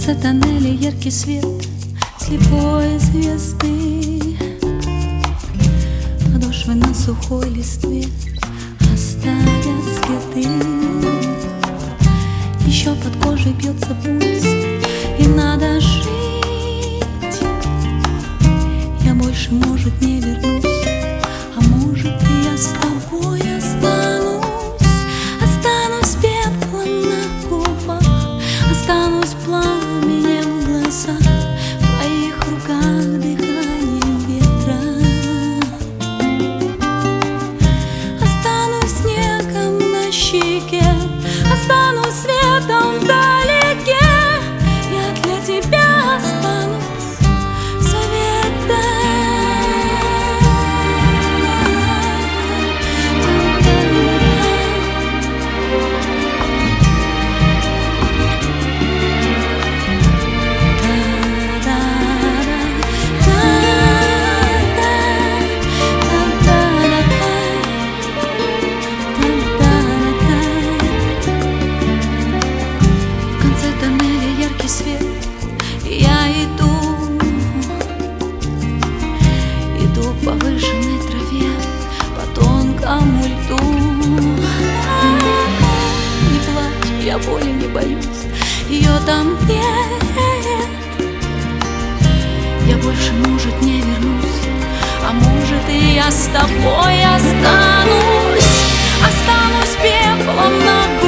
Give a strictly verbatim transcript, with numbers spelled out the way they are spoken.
конце тоннеля яркий свет слепой звезды. Подошвы на сухой листве оставят следы. Еще под кожей бьется пульс, и надо жить. Я больше, может, не вернусь, а может, и я с тобой останусь. Останусь пеплом на губах, останусь пламенем в глазах, в твоих руках дыханием ветра. Останусь снегом на щеке, останусь светом вдалеке. Я для тебя останусь советом. Свет, я иду, иду по выжженной траве, по тонкому льду. Не плачь, я боли не боюсь, ее там нет. Я больше, может, не вернусь, а может, и я с тобой останусь. Останусь пеплом на